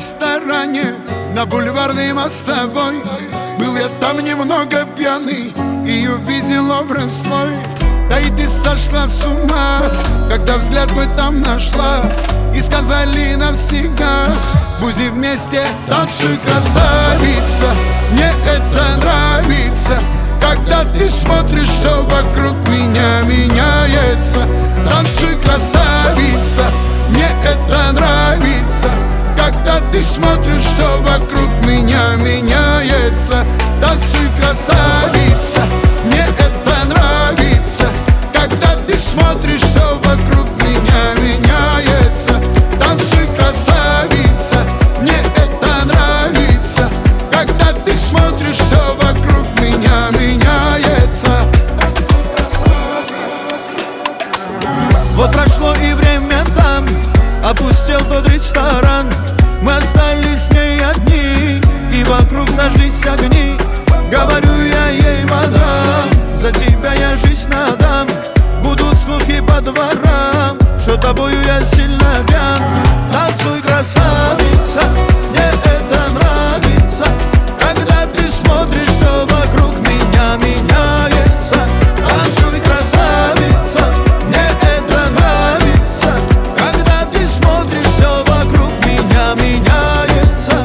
ресторане на Бульварной мостовой. Был я там немного пьяный и увидел образ твой. Да и ты сошла с ума, когда взгляд мой там нашла. И сказали навсегда: будем вместе, танцуй, красавица. Мне это нравится, когда ты смотришь, все вокруг меня меняется. Танцуй, красавица. Мне это нравится, когда ты смотришь, все вокруг меня меняется. Танцуй, красавица. Мне это нравится, когда ты смотришь, все вокруг меня меняется. Танцуй, красавица. Мне это нравится, когда ты смотришь, все вокруг меня меняется. Вот прошло и время там, опустел тот ресторан. Мы остались с ней одни, и вокруг зажглись огни. Говорю я ей: мадам, за тебя я жизнь отдам. Будут слухи по дворам, что тобою я сильно пьян. Танцуй, красавица. Мне это нравится, когда ты смотришь, все вокруг меня меняется. Танцуй, красавица. Мне это нравится, когда ты смотришь, все вокруг меня меняется.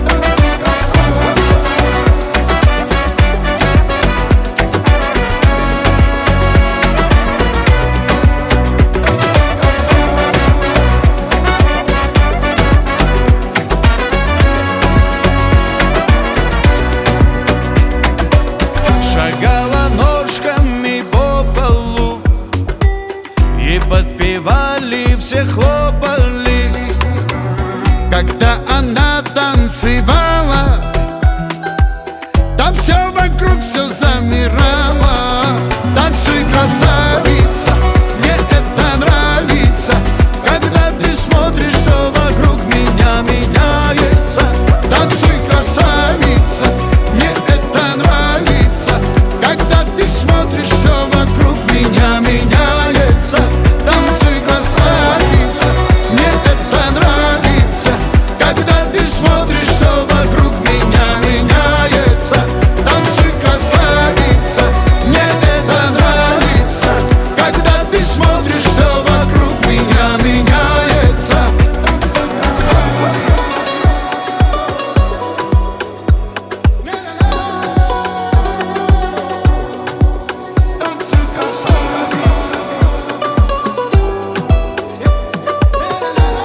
Шагала ножками по полу, и подпевали, все хлопали. Когда она танцевала, там все вокруг, все замирало. Танцуй, красавица. Мне это нравится, когда ты смотришь, все вокруг меня меняется. Танцуй, красавица. Мне это нравится, когда ты смотришь, все вокруг меня меняется. Танцуй, красавица. Мне это нравится, когда ты смотришь, все вокруг меня меняется. Танцуй, красавица. Мне это нравится, когда ты смотришь, все вокруг меня меняется.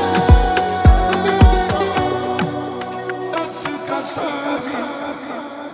Танцуй, красавица.